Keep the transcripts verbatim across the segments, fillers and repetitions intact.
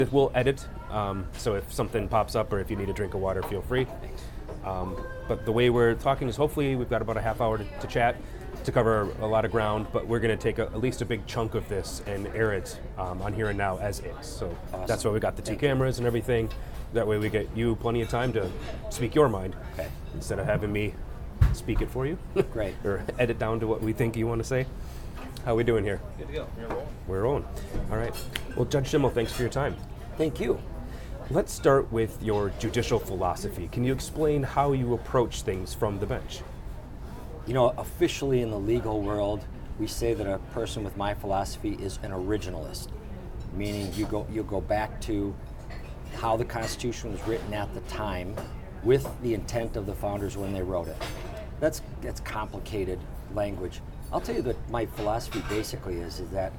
We'll edit, um, so if something pops up or if you need a drink of water, feel free. Um, but the way we're talking is hopefully we've got about a half hour to, to chat, to cover a lot of ground, but we're going to take a, at least a big chunk of this and air it um, on Here and Now as is. So Awesome. That's why we got the two cameras and everything. That way we get you plenty of time to speak your mind, Okay. instead of having me speak it for you. Great. Or edit down to what we think you want to say. How we doing here? Good to go. You're rolling. We're rolling. All right. Well, Judge Schimmel, thanks for your time. Thank you. Let's start with your judicial philosophy. Can you explain how you approach things from the bench? You know, officially in the legal world, we say that a person with my philosophy is an originalist, meaning you go you go back to how the Constitution was written at the time with the intent of the founders when they wrote it. That's that's complicated language. I'll tell you that my philosophy basically is, is that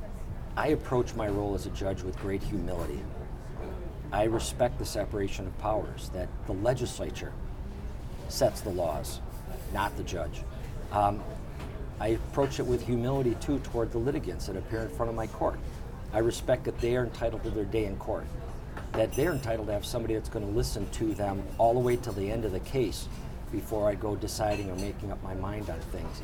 I approach my role as a judge with great humility. I respect the separation of powers, that the legislature sets the laws, not the judge. Um, I approach it with humility too toward the litigants that appear in front of my court. I respect that they are entitled to their day in court, that they're entitled to have somebody that's going to listen to them all the way till the end of the case before I go deciding or making up my mind on things.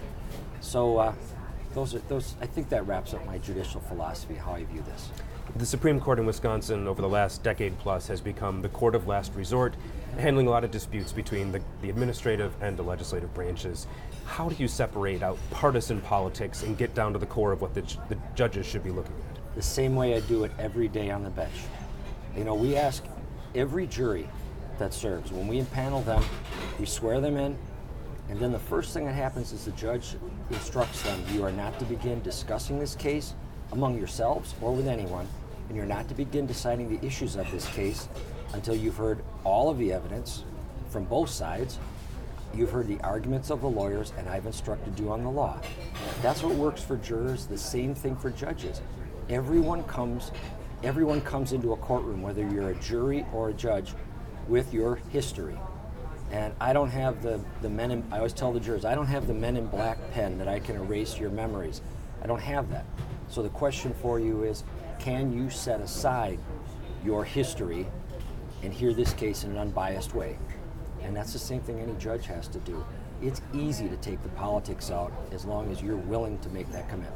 So uh, those are those. I think that wraps up my judicial philosophy, how I view this. The Supreme Court in Wisconsin over the last decade plus has become the court of last resort, handling a lot of disputes between the, the administrative and the legislative branches. How do you separate out partisan politics and get down to the core of what the, the judges should be looking at? The same way I do it every day on the bench. You know, we ask every jury that serves, when we impanel them, we swear them in, and then the first thing that happens is the judge instructs them, you are not to begin discussing this case among yourselves or with anyone, and you're not to begin deciding the issues of this case until you've heard all of the evidence from both sides, you've heard the arguments of the lawyers, and I've instructed you on the law. That's what works for jurors, the same thing for judges. Everyone comes, everyone comes into a courtroom, whether you're a jury or a judge, with your history. And I don't have the, the men in, I always tell the jurors, I don't have the men in black pen that I can erase your memories. I don't have that. So the question for you is, can you set aside your history and hear this case in an unbiased way? And that's the same thing any judge has to do. It's easy to take the politics out as long as you're willing to make that commitment.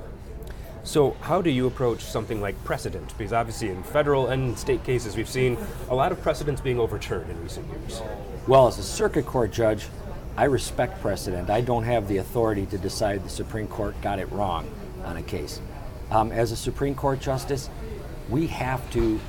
So how do you approach something like precedent? Because obviously in federal and state cases we've seen a lot of precedents being overturned in recent years. Well, as a circuit court judge, I respect precedent. I don't have the authority to decide the Supreme Court got it wrong on a case. Um, as a Supreme Court justice, we have to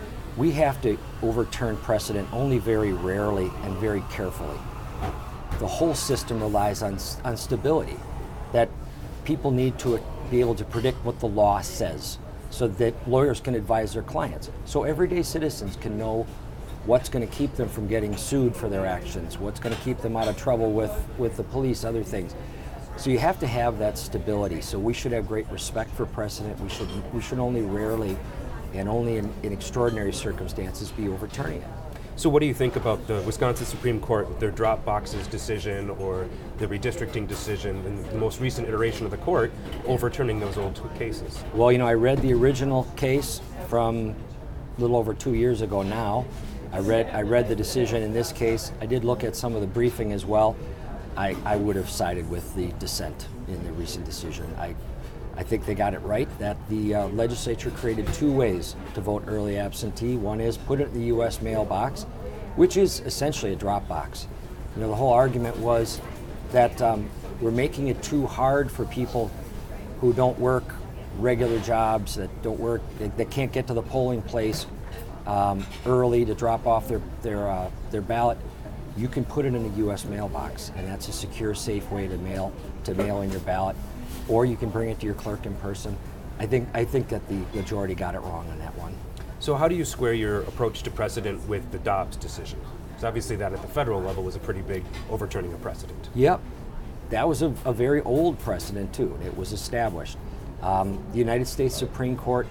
we have to overturn precedent only very rarely and very carefully. The whole system relies on, on stability, that people need to be able to predict what the law says so that lawyers can advise their clients. So everyday citizens can know what's going to keep them from getting sued for their actions, what's going to keep them out of trouble with, with the police, other things. So you have to have that stability. So we should have great respect for precedent. We should we should only rarely and only in, in extraordinary circumstances be overturning it. So what do you think about the Wisconsin Supreme Court with their drop boxes decision or the redistricting decision and the most recent iteration of the court overturning those old cases? Well, you know, I read the original case from a little over two years ago now. I read I read the decision in this case. I did look at some of the briefing as well. I, I would have sided with the dissent in the recent decision. I I think they got it right that the uh, legislature created two ways to vote early absentee. One is put it in the U S mailbox, which is essentially a drop box. You know, the whole argument was that um, we're making it too hard for people who don't work regular jobs, that don't work, that, that can't get to the polling place um, early to drop off their their uh, their ballot. You can put it in a U S mailbox, and that's a secure, safe way to mail to mail in your ballot. Or you can bring it to your clerk in person. I think I think that the majority got it wrong on that one. So how do you square your approach to precedent with the Dobbs decision? Because obviously that at the federal level was a pretty big overturning of precedent. Yep, that was a, a very old precedent too. It was established. Um, the United States Supreme Court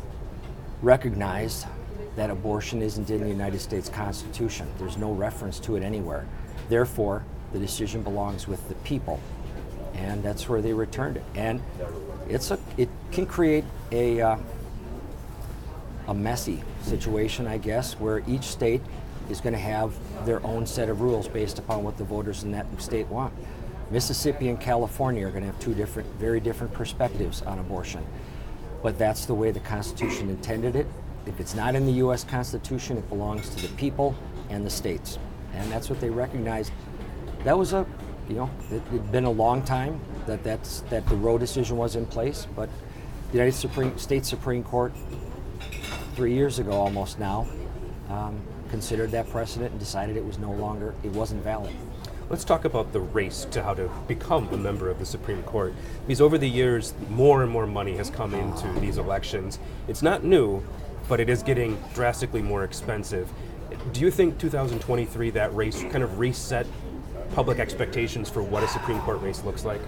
recognized that abortion isn't in the United States Constitution. There's no reference to it anywhere. Therefore, the decision belongs with the people. And that's where they returned it. And it's a, it can create a, uh, a messy situation, I guess, where each state is going to have their own set of rules based upon what the voters in that state want. Mississippi and California are going to have two different, very different perspectives on abortion. But that's the way the Constitution intended it. If it's not in the U S Constitution, it belongs to the people and the states. And that's what they recognized. That was a, you know, it had been a long time that that's, that the Roe decision was in place, but the United Supreme, States Supreme Court, three years ago almost now, um, considered that precedent and decided it was no longer, it wasn't valid. Let's talk about the race to how to become a member of the Supreme Court. Because over the years, more and more money has come into these elections. It's not new, but it is getting drastically more expensive. Do you think two thousand twenty-three, that race kind of reset public expectations for what a Supreme Court race looks like?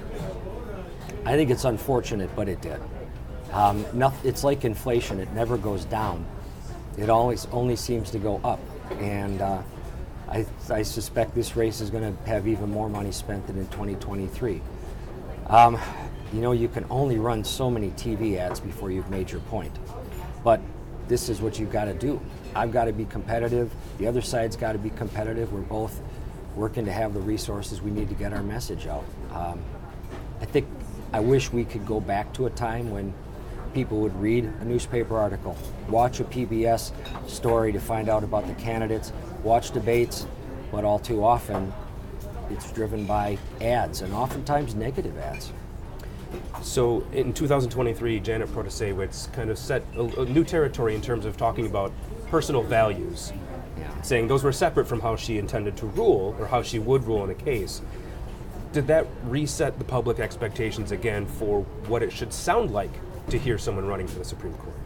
I think it's unfortunate, but it did. Um, noth- it's like inflation, it never goes down. It always only seems to go up. And uh, I, I suspect this race is going to have even more money spent than in twenty twenty-three. Um, you know, you can only run so many T V ads before you've made your point. But this is what you've got to do. I've got to be competitive. The other side's got to be competitive. We're both working to have the resources we need to get our message out. Um, I think, I wish we could go back to a time when people would read a newspaper article, watch a P B S story to find out about the candidates, watch debates, but all too often it's driven by ads, and oftentimes negative ads. So in two thousand twenty-three, Janet Protasewicz kind of set a, a new territory in terms of talking about personal values, Yeah. saying those were separate from how she intended to rule or how she would rule in a case. Did that reset the public expectations again for what it should sound like to hear someone running for the Supreme Court?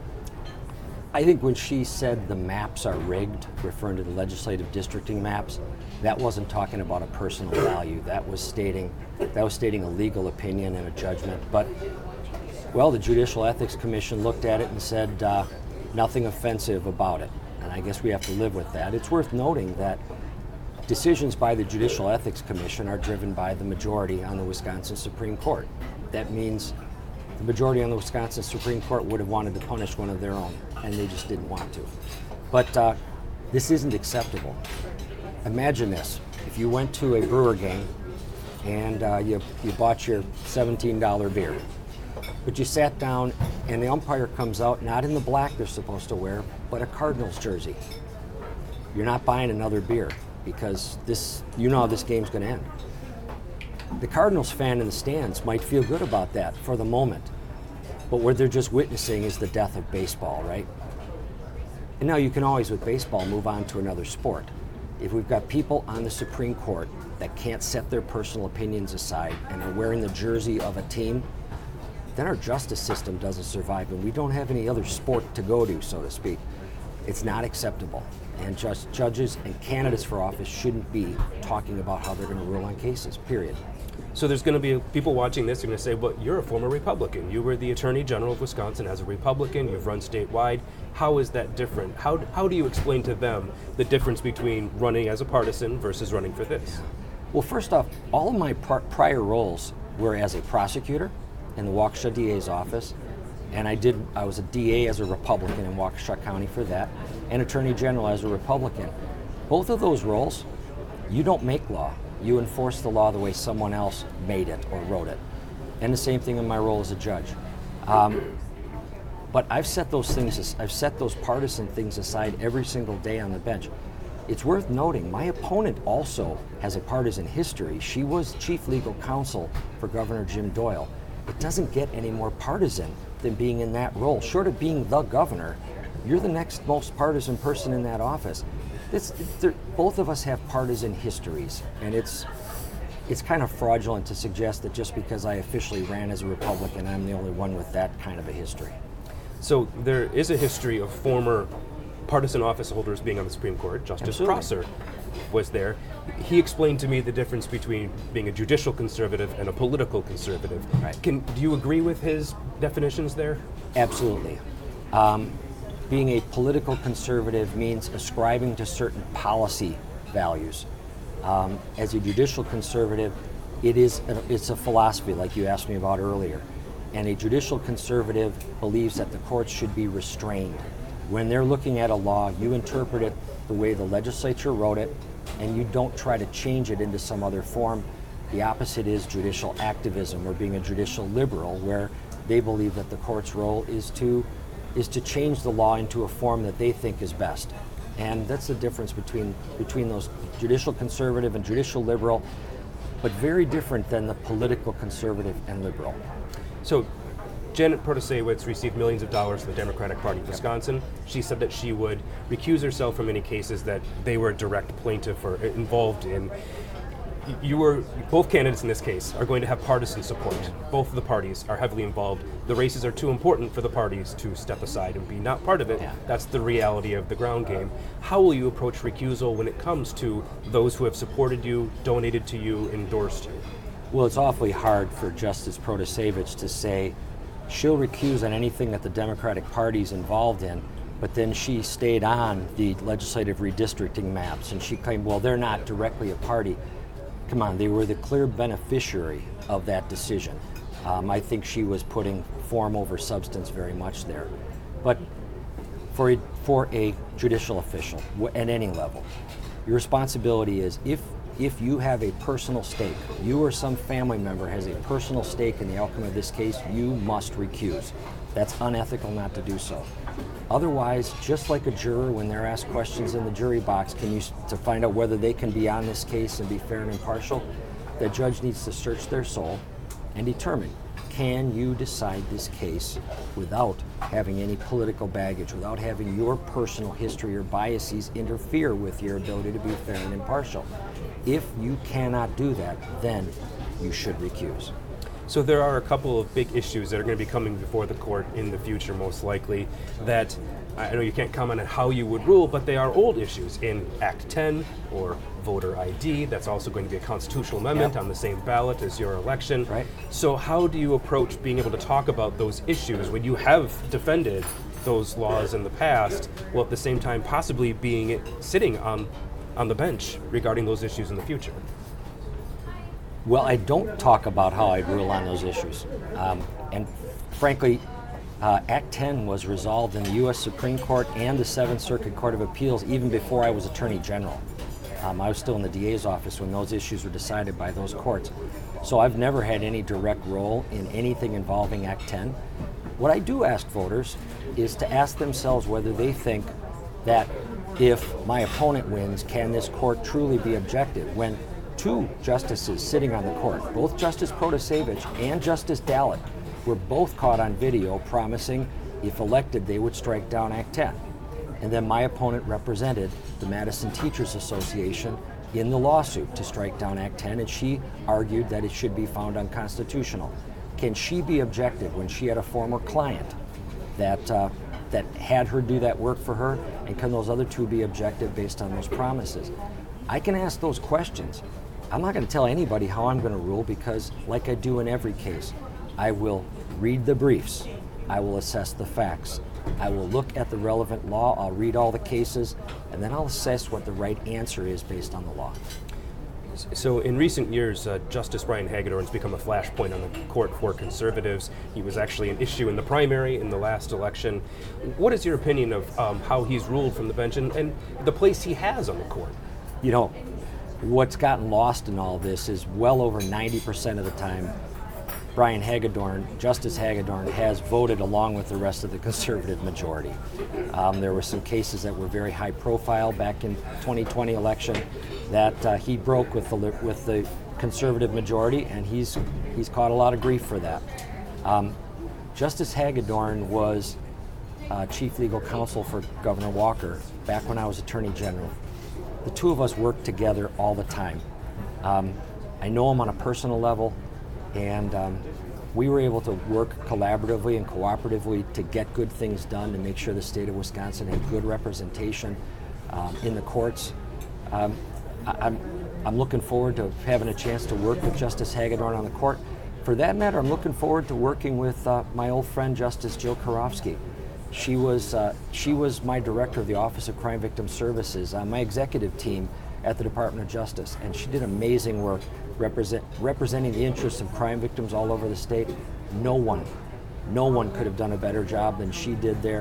I think when she said the maps are rigged, referring to the legislative districting maps, that wasn't talking about a personal value. That was stating that was stating a legal opinion and a judgment. But, well, the Judicial Ethics Commission looked at it and said uh, nothing offensive about it. And I guess we have to live with that. It's worth noting that decisions by the Judicial Ethics Commission are driven by the majority on the Wisconsin Supreme Court. That means the majority on the Wisconsin Supreme Court would have wanted to punish one of their own, and they just didn't want to. But uh, this isn't acceptable. Imagine this. If you went to a Brewer game and uh, you, you bought your seventeen dollar beer, but you sat down and the umpire comes out, not in the black they're supposed to wear, but a Cardinals jersey. You're not buying another beer because this, you know how this game's going to end. The Cardinals fan in the stands might feel good about that for the moment, but what they're just witnessing is the death of baseball, right? And now you can always, with baseball, move on to another sport. If we've got people on the Supreme Court that can't set their personal opinions aside and are wearing the jersey of a team, then our justice system doesn't survive, and we don't have any other sport to go to, so to speak. It's not acceptable. And just judges and candidates for office shouldn't be talking about how they're going to rule on cases, period. So there's going to be people watching this who are going to say, well, you're a former Republican. You were the Attorney General of Wisconsin as a Republican. You've run statewide. How is that different? How, how do you explain to them the difference between running as a partisan versus running for this? Well, first off, all of my pr- prior roles were as a prosecutor in the Waukesha D A's office, and I did. I was a D A as a Republican in Waukesha County for that, and Attorney General as a Republican. Both of those roles, you don't make law. You enforce the law the way someone else made it or wrote it. And the same thing in my role as a judge. Um, but I've set those things, I've set those partisan things aside every single day on the bench. It's worth noting, my opponent also has a partisan history. She was chief legal counsel for Governor Jim Doyle. It doesn't get any more partisan than being in that role. Short of being the governor, you're the next most partisan person in that office. It's, both of us have partisan histories, and it's it's kind of fraudulent to suggest that just because I officially ran as a Republican, I'm the only one with that kind of a history. So there is a history of former partisan office holders being on the Supreme Court. Justice Absolutely. Prosser was there. He explained to me the difference between being a judicial conservative and a political conservative. Right. Can, do you agree with his definitions there? Absolutely. Um, being a political conservative means ascribing to certain policy values. Um, as a judicial conservative, it is a, it's a philosophy, like you asked me about earlier. And a judicial conservative believes that the courts should be restrained. When they're looking at a law, you interpret it the way the legislature wrote it, and you don't try to change it into some other form. The opposite is judicial activism, or being a judicial liberal, where they believe that the court's role is to is to change the law into a form that they think is best. And that's the difference between between those judicial conservative and judicial liberal, but very different than the political conservative and liberal. So Janet Protasiewicz received millions of dollars from the Democratic Party of Wisconsin. She said that she would recuse herself from any cases that they were a direct plaintiff or involved in. You were, both candidates in this case are going to have partisan support. Both of the parties are heavily involved. The races are too important for the parties to step aside and be not part of it. Yeah. That's the reality of the ground game. How will you approach recusal when it comes to those who have supported you, donated to you, endorsed you? Well, it's awfully hard for Justice Protasiewicz to say she'll recuse on anything that the Democratic Party's involved in, but then she stayed on the legislative redistricting maps, and she claimed, well, they're not directly a party. Come on, they were the clear beneficiary of that decision. Um, I think she was putting form over substance very much there. But for a, for a judicial official w- at any level, your responsibility is if if you have a personal stake, you or some family member has a personal stake in the outcome of this case, you must recuse. That's unethical not to do so. Otherwise, just like a juror when they're asked questions in the jury box, can you to find out whether they can be on this case and be fair and impartial, the judge needs to search their soul and determine, can you decide this case without having any political baggage, without having your personal history or biases interfere with your ability to be fair and impartial? If you cannot do that, then you should recuse. So there are a couple of big issues that are going to be coming before the court in the future, most likely, that I know you can't comment on how you would rule, but they are old issues in Act ten or voter I D. That's also going to be a constitutional amendment Yep. on the same ballot as your election. Right. So how do you approach being able to talk about those issues when you have defended those laws in the past, while at the same time possibly being sitting on on the bench regarding those issues in the future? Well, I don't talk about how I'd rule on those issues. Um, and frankly, uh, Act ten was resolved in the U S Supreme Court and the Seventh Circuit Court of Appeals even before I was Attorney General. Um, I was still in the D A's office when those issues were decided by those courts. So I've never had any direct role in anything involving Act ten. What I do ask voters is to ask themselves whether they think that if my opponent wins, can this court truly be objective? When two justices sitting on the court, both Justice Protasiewicz and Justice Dallek, were both caught on video promising, if elected, they would strike down Act ten. And then my opponent represented the Madison Teachers Association in the lawsuit to strike down Act ten, and she argued that it should be found unconstitutional. Can she be objective when she had a former client that uh, that had her do that work for her, and can those other two be objective based on those promises? I can ask those questions. I'm not going to tell anybody how I'm going to rule because, like I do in every case, I will read the briefs, I will assess the facts, I will look at the relevant law, I'll read all the cases, and then I'll assess what the right answer is based on the law. So in recent years, uh, Justice Brian Hagedorn has become a flashpoint on the court for conservatives. He was actually an issue in the primary in the last election. What is your opinion of um, how he's ruled from the bench and, and the place he has on the court? You know, what's gotten lost in all this is well over ninety percent of the time, Brian Hagedorn, Justice Hagedorn, has voted along with the rest of the conservative majority. Um, there were some cases that were very high profile back in twenty twenty election that uh, he broke with the with the conservative majority, and he's he's caught a lot of grief for that. Um, Justice Hagedorn was uh, chief legal counsel for Governor Walker back when I was Attorney General. The two of us worked together all the time. Um, I know him on a personal level, and um, we were able to work collaboratively and cooperatively to get good things done to make sure the state of Wisconsin had good representation um, in the courts. Um, I, I'm, I'm looking forward to having a chance to work with Justice Hagedorn on the court. For that matter, I'm looking forward to working with uh, my old friend Justice Jill Karofsky. She was uh, she was my director of the Office of Crime Victim Services on my executive team at the Department of Justice, and she did amazing work represent, representing the interests of crime victims all over the state. No one, no one could have done a better job than she did there.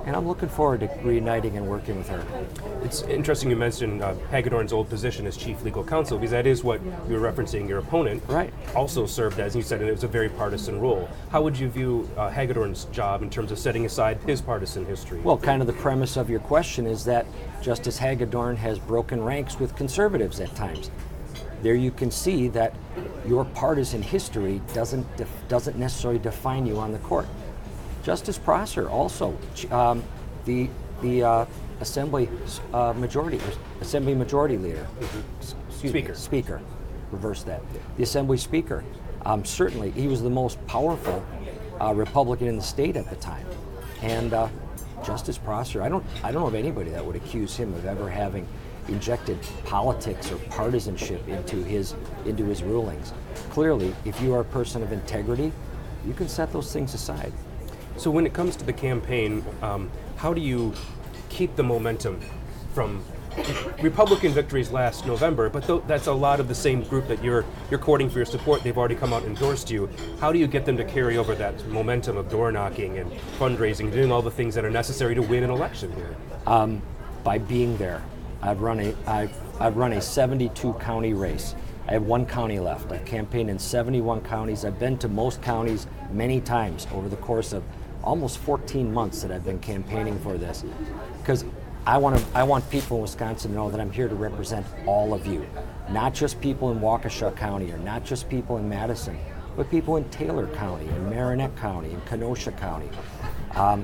and I'm looking forward to reuniting and working with her. It's interesting you mentioned uh, Hagedorn's old position as chief legal counsel, because that is what you were referencing. Your opponent Right. also served as, and you said it was a very partisan role. How would you view uh, Hagedorn's job in terms of setting aside his partisan history? Well, kind of the premise of your question is that Justice Hagedorn has broken ranks with conservatives at times. There you can see that your partisan history doesn't def- doesn't necessarily define you on the court. Justice Prosser also, um, the the uh, Assembly uh, Majority Assembly Majority Leader, excuse Speaker. me, Speaker, reverse that. The Assembly Speaker, um, certainly he was the most powerful uh, Republican in the state at the time, and uh, Justice Prosser, I don't I don't know of anybody that would accuse him of ever having injected politics or partisanship into his into his rulings. Clearly, if you are a person of integrity, you can set those things aside. So when it comes to the campaign, um, how do you keep the momentum from Republican victories last November? But th- that's a lot of the same group that you're you're courting for your support. They've already come out and endorsed you. How do you get them to carry over that momentum of door knocking and fundraising, doing all the things that are necessary to win an election here? Um, by being there. I've run a I've I've run a seventy-two county race. I have one county left. I've campaigned in seventy-one counties. I've been to most counties many times over the course of almost fourteen months that I've been campaigning for this, because I want to I want people in Wisconsin to know that I'm here to represent all of you, not just people in Waukesha County or not just people in Madison, but people in Taylor County, in Marinette County, in Kenosha County. Um,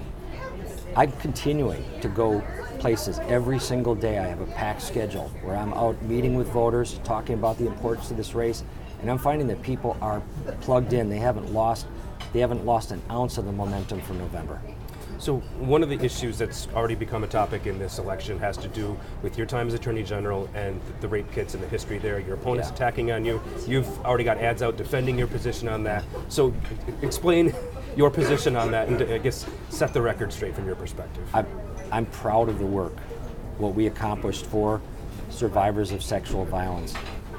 I'm continuing to go places every single day. I have a packed schedule where I'm out meeting with voters, talking about the importance of this race, and I'm finding that people are plugged in. They haven't lost, they haven't lost an ounce of the momentum from November. So one of the issues that's already become a topic in this election has to do with your time as Attorney General and the rape kits and the history there. Your opponent's Yeah. attacking on you. You've already got ads out defending your position on that. So explain your position on that and I guess set the record straight from your perspective. I'm, I'm proud of the work, what we accomplished for survivors of sexual violence.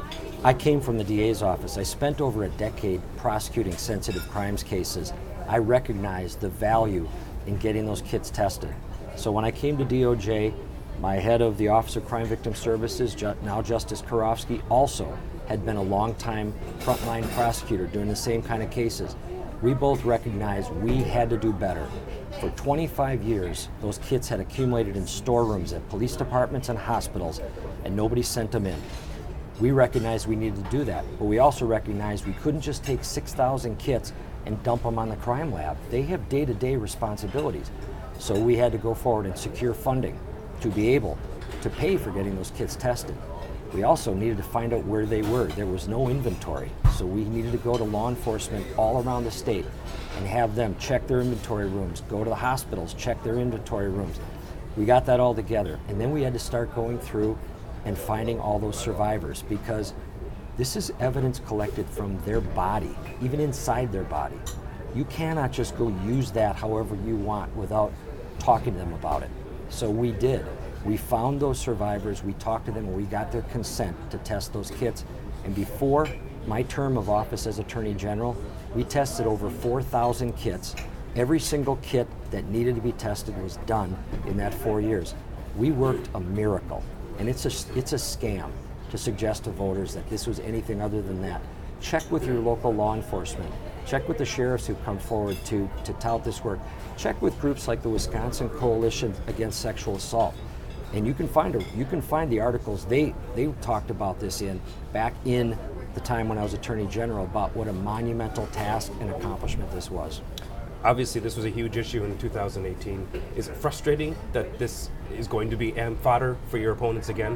I came from the D A's office. I spent over a decade prosecuting sensitive crimes cases. I recognized the value in getting those kits tested. So when I came to D O J, my head of the Office of Crime Victim Services, Ju- now Justice Karofsky, also had been a longtime frontline prosecutor doing the same kind of cases. We both recognized we had to do better. For twenty-five years, those kits had accumulated in storerooms at police departments and hospitals, and nobody sent them in. We recognized we needed to do that, but we also recognized we couldn't just take six thousand kits and dump them on the crime lab. They have day-to-day responsibilities. So we had to go forward and secure funding to be able to pay for getting those kits tested. We also needed to find out where they were. There was no inventory, so we needed to go to law enforcement all around the state and have them check their inventory rooms, go to the hospitals, check their inventory rooms. We got that all together, and then we had to start going through and finding all those survivors, because this is evidence collected from their body, even inside their body. You cannot just go use that however you want without talking to them about it. So we did. We found those survivors, we talked to them, and we got their consent to test those kits. And before my term of office as Attorney General, we tested over four thousand kits. Every single kit that needed to be tested was done in that four years. We worked a miracle, and it's a, it's a scam to suggest to voters that this was anything other than that. Check with your local law enforcement. Check with the sheriffs who come forward to, to tout this work. Check with groups like the Wisconsin Coalition Against Sexual Assault. And you can find a, you can find the articles they they talked about this in back in the time when I was Attorney General, about what a monumental task and accomplishment this was. Obviously, this was a huge issue in two thousand eighteen. Is it frustrating that this is going to be amp fodder for your opponents again?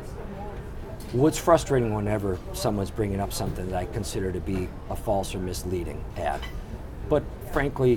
Well, it's frustrating whenever someone's bringing up something that I consider to be a false or misleading ad. But frankly,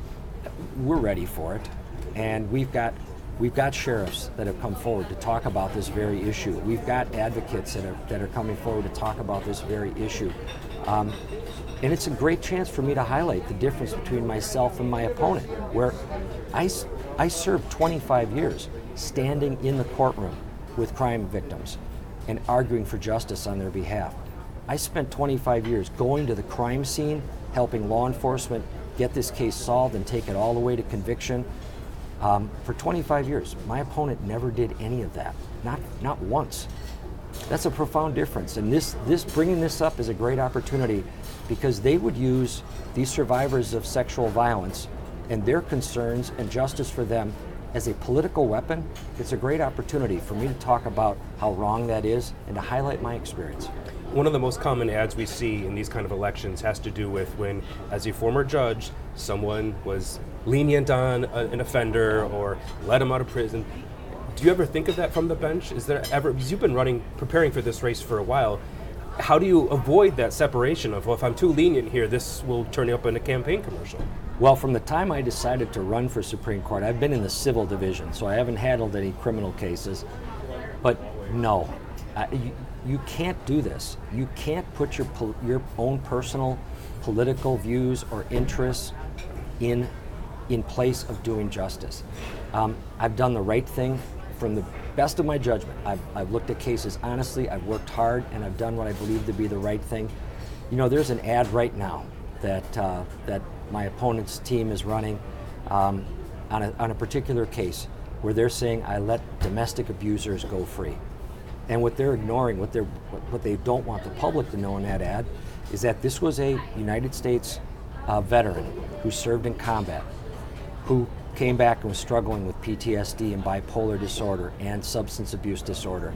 we're ready for it, and we've got we've got sheriffs that have come forward to talk about this very issue. We've got advocates that are that are coming forward to talk about this very issue. Um, and it's a great chance for me to highlight the difference between myself and my opponent, where I, I served twenty-five years standing in the courtroom with crime victims and arguing for justice on their behalf. I spent twenty-five years going to the crime scene, helping law enforcement get this case solved and take it all the way to conviction. Um, for twenty-five years, my opponent never did any of that, not not once. That's a profound difference, and this this bringing this up is a great opportunity, because they would use these survivors of sexual violence and their concerns and justice for them as a political weapon. It's a great opportunity for me to talk about how wrong that is and to highlight my experience. One of the most common ads we see in these kind of elections has to do with when, as a former judge, someone was lenient on a, an offender or let him out of prison. Do you ever think of that from the bench? Is there ever, because you've been running, preparing for this race for a while, how do you avoid that separation of, well, if I'm too lenient here, this will turn up in a campaign commercial? Well, from the time I decided to run for Supreme Court, I've been in the civil division, so I haven't handled any criminal cases. But no, I, you, you can't do this. You can't put your pol- your own personal political views or interests in in place of doing justice. Um, I've done the right thing from the best of my judgment. I've, I've looked at cases honestly, I've worked hard, and I've done what I believe to be the right thing. You know, there's an ad right now that uh, that my opponent's team is running um, on, a, on a particular case where they're saying, I let domestic abusers go free. And what they're ignoring, what, they're, what they don't want the public to know in that ad, is that this was a United States uh, veteran who served in combat, who came back and was struggling with P T S D and bipolar disorder and substance abuse disorder,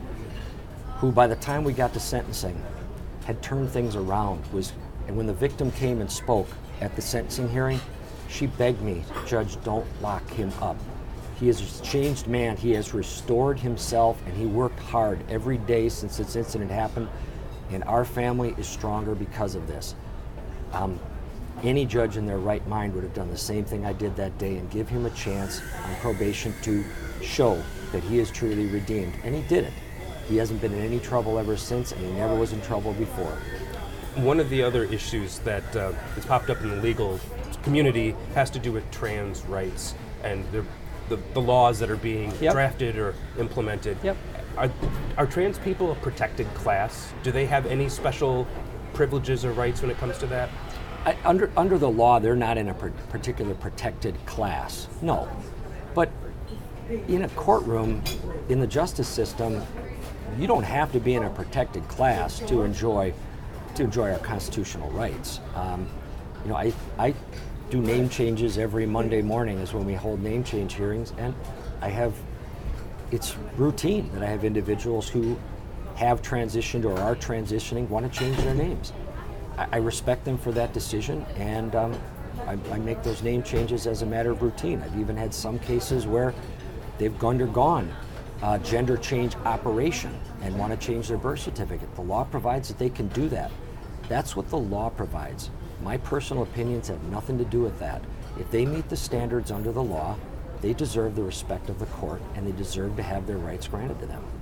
who by the time we got to sentencing had turned things around. Was, and when the victim came and spoke at the sentencing hearing, she begged me, Judge, don't lock him up. He is a changed man. He has restored himself, and he worked hard every day since this incident happened, and our family is stronger because of this. Um, any judge in their right mind would have done the same thing I did that day and give him a chance on probation to show that he is truly redeemed, and he did it. He hasn't been in any trouble ever since, and he never was in trouble before. One of the other issues that uh, has popped up in the legal community has to do with trans rights and the, the, the laws that are being Yep. drafted or implemented. Yep. Are, are trans people a protected class? Do they have any special privileges or rights when it comes to that? I, under under the law, they're not in a per- particular protected class. No, but in a courtroom, in the justice system, you don't have to be in a protected class to enjoy to enjoy our constitutional rights. Um, you know, I I do name changes every Monday morning is when we hold name change hearings, and I have it's routine that I have individuals who have transitioned or are transitioning want to change their names. I, I respect them for that decision, and um, I, I make those name changes as a matter of routine. I've even had some cases where they've undergone uh, gender change operation and want to change their birth certificate. The law provides that they can do that. That's what the law provides. My personal opinions have nothing to do with that. If they meet the standards under the law, they deserve the respect of the court, and they deserve to have their rights granted to them.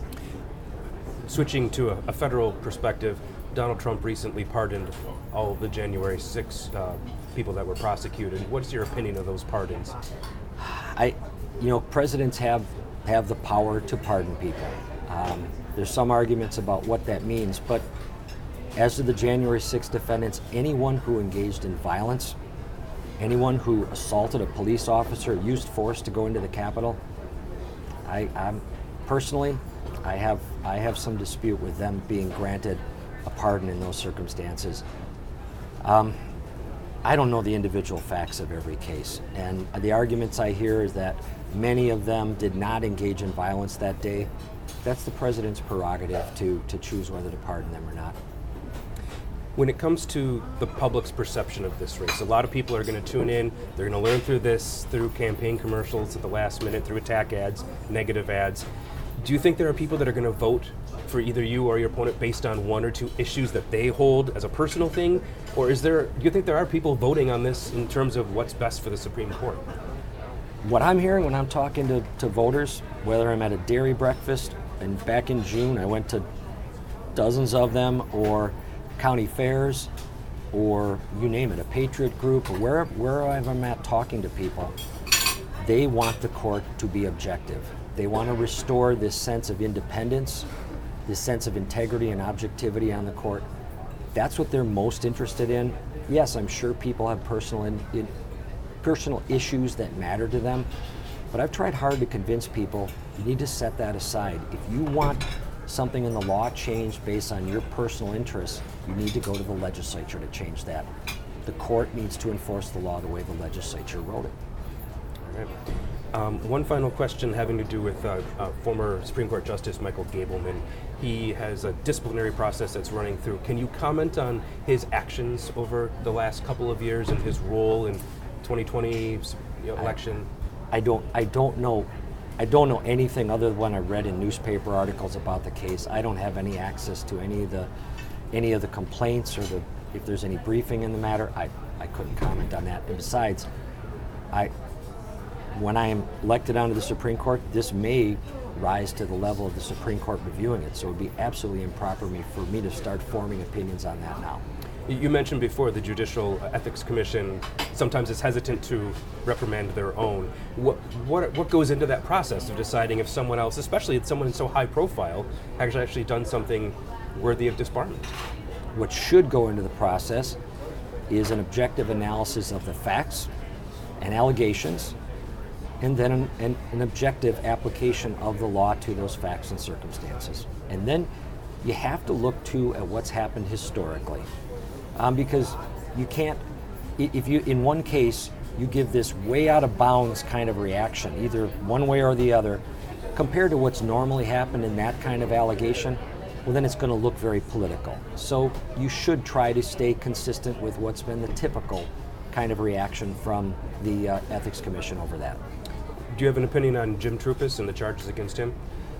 Switching to a, a federal perspective, Donald Trump recently pardoned all of the January sixth uh, people that were prosecuted. What's your opinion of those pardons? I, you know, presidents have have the power to pardon people. Um, there's some arguments about what that means, but as to the January sixth defendants, anyone who engaged in violence, anyone who assaulted a police officer, used force to go into the Capitol, I, I'm personally, I have I have some dispute with them being granted a pardon in those circumstances. Um, I don't know the individual facts of every case, and the arguments I hear is that many of them did not engage in violence that day. That's the president's prerogative to, to choose whether to pardon them or not. When it comes to the public's perception of this race, a lot of people are going to tune in, they're going to learn through this, through campaign commercials at the last minute, through attack ads, negative ads. Do you think there are people that are going to vote for either you or your opponent based on one or two issues that they hold as a personal thing? Or is there, do you think there are people voting on this in terms of what's best for the Supreme Court? What I'm hearing when I'm talking to, to voters, whether I'm at a dairy breakfast, and back in June I went to dozens of them, or county fairs, or you name it, a patriot group, or where, wherever I'm at talking to people, they want the court to be objective. They want to restore this sense of independence, this sense of integrity and objectivity on the court. That's what they're most interested in. Yes, I'm sure people have personal in, in, personal issues that matter to them, But I've tried hard to convince people you need to set that aside. If you want something in the law changed based on your personal interests, you need to go to the legislature to change that. The court needs to enforce the law the way the legislature wrote it. All right. Um, one final question having to do with uh, uh, former Supreme Court Justice Michael Gableman. He has a disciplinary process that's running through. Can you comment on his actions over the last couple of years and his role in twenty twenty you know, election? I, I don't. I don't know. I don't know anything other than what I read in newspaper articles about the case. I don't have any access to any of the any of the complaints or the if there's any briefing in the matter. I I couldn't comment on that. And besides, I. When I am elected onto the Supreme Court, this may rise to the level of the Supreme Court reviewing it, so it would be absolutely improper me, for me to start forming opinions on that now. You mentioned before the Judicial Ethics Commission sometimes is hesitant to reprimand their own. What, what, what goes into that process of deciding if someone else, especially if someone so high profile, has actually done something worthy of disbarment? What should go into the process is an objective analysis of the facts and allegations, and then an, an, an objective application of the law to those facts and circumstances. And then you have to look too at what's happened historically. Um, because you can't, if you, in one case, you give this way out of bounds kind of reaction, either one way or the other, compared to what's normally happened in that kind of allegation, well then it's going to look very political. So you should try to stay consistent with what's been the typical kind of reaction from the uh, Ethics Commission over that. Do you have an opinion on Jim Troupis and the charges against him?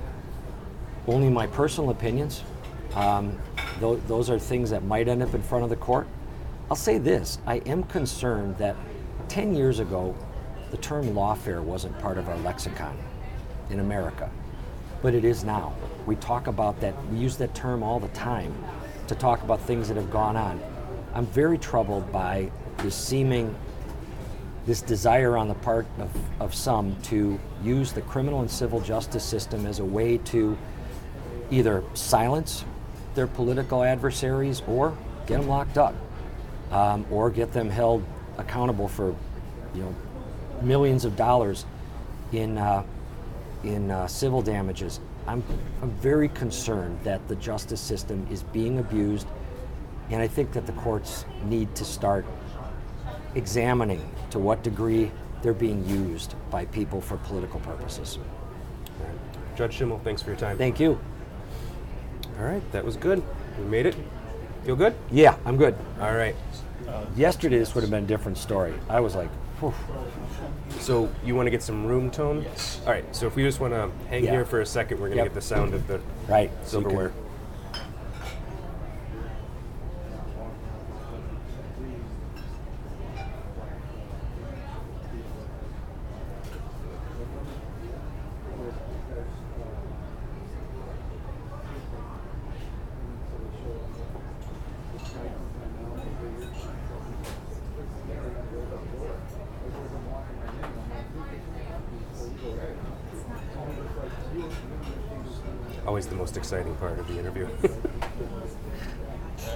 Only my personal opinions. Um, th- those are things that might end up in front of the court. I'll say this, I am concerned that ten years ago, the term lawfare wasn't part of our lexicon in America, but it is now. We talk about that, we use that term all the time to talk about things that have gone on. I'm very troubled by this seeming this desire on the part of, of some to use the criminal and civil justice system as a way to either silence their political adversaries or get them locked up, um, or get them held accountable for, you know, millions of dollars in uh, in uh, civil damages. I'm, I'm very concerned that the justice system is being abused, and I think that the courts need to start examining to what degree they're being used by people for political purposes. All right. Judge Schimmel, thanks for your time. Thank you. All right, that was good. We made it. Feel good? Yeah, I'm good. All right. Yesterday this would have been a different story. I was like, whew. So you want to get some room tone? Yes. All right, so if we just want to hang Yeah. here for a second, we're going to Yep. get the sound of the Right. so you can- silverware. Always the most exciting part of the interview.